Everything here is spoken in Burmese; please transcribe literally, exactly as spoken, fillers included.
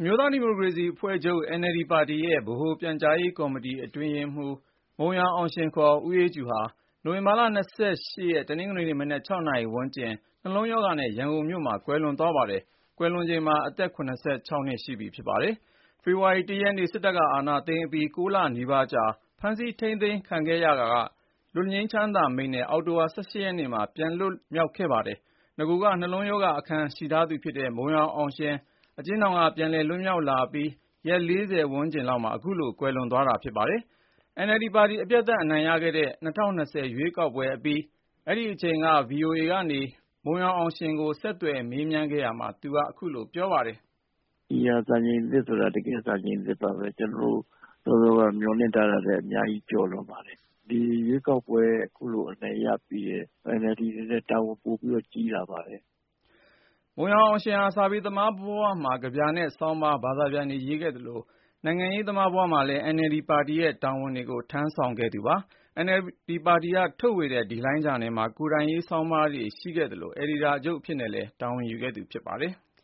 အမျိုးသားဒီမိုကရေစီအဖွဲ့ချုပ် အန် အယ်လ် ဒီ ပါတီရဲ့ဗဟိုပြန်ကြားရေးကော်မတီအတွင်းရေးမှူး မုံရွာအောင်ရှင် ခေါ် ဦးအေးကြည်ဟာ နိုဝင်ဘာလ ၂၈ ရက် တနင်္ဂနွေနေ့ မနက် ၆ နာရီဝန်းကျင် နှလုံးရောဂါနဲ့ ရန်ကုန်မြို့မှာ ကွယ်လွန်သွားပါတယ်။ ကွယ်လွန်ချိန်မှာ အသက် ၇၆ နှစ်ရှိပြီဖြစ်ပါတယ်။ ဖေဖေါ်ဝါရီ ၁ ရက်နေ့ စစ်တပ်က အာဏာသိမ်းအပြီး ၉ လနီးပါးကြာ ဖမ်းဆီးထိန်းသိမ်းခံခဲ့ရတာက လွတ်ငြိမ်းချမ်းသာခွင့်နဲ့ အောက်တိုဘာ ၁၈ ရက်နေ့မှာ ပြန်လွတ်မြောက်ခဲ့ပါတယ်။ နဂိုက နှလုံးရောဂါအခံရှိထားသူဖြစ်တဲ့ မုံရွာအောင်ရှင် အကျဉ်းထောင်က ပြန်လည်လွတ်မြောက်လာပြီး ရက် ၄၀ ဝန်းကျင်လောက်မှာ အခုလို ကွယ်လွန်သွားတာဖြစ်ပါတယ်။ အန် အယ်လ် ဒီ ပါတီ အပြတ်အသတ်အနိုင်ရခဲ့တဲ့ ၂၀၂၀ ရွေးကောက်ပွဲအပြီး အဲဒီအချိန်က ဗွီအိုအေကနေ မုံရွာအောင်ရှင်ကို ဆက်သွယ်မေးမြန်းခဲ့ရာမှာ သူက အခုလိုပြောပါတယ်။ "ဒီဟာစံချိန်သစ်ဆိုတာ တကယ့်စံချိန်သစ်ပါပဲ။ ကျနော်တို့စောစောကမျှော်လင့်ထားတာထက် အများကြီးကျော်လွန်ပါတယ်။ ဒီရွေးကောက်ပွဲ အခုလိုအနိုင်ရပြီးတဲ့ အန် အယ်လ် ဒီ အနေနဲ့ တာဝန်ပိုပြီးတော့ ကြီးလာပါတယ်။ " မုံရွာအောင်ရှင်ဟာ စာပေသမားဘဝမှာ ကဗျာနဲ့ ဆောင်းပါး၊ ဘာသာပြန်တွေ ရေးခဲ့သလို နိုင်ငံရေးသမားဘဝမှာလည်း အန် အယ်လ် ဒီ ပါတီရဲ့တာဝန်တွေကို ထမ်းဆောင်ခဲ့သူပါ။ အန် အယ်လ် ဒီ ပါတီက ထုတ်ဝေတဲ့ ဒီလိုင်းဂျာနယ်မှာ ကိုယ်တိုင်ရေးဆောင်းပါးတွေရှိခဲ့သလို အယ်ဒီတာချုပ်အဖြစ်နဲ့လည်း တာဝန်ယူခဲ့သူဖြစ်ပါတယ်။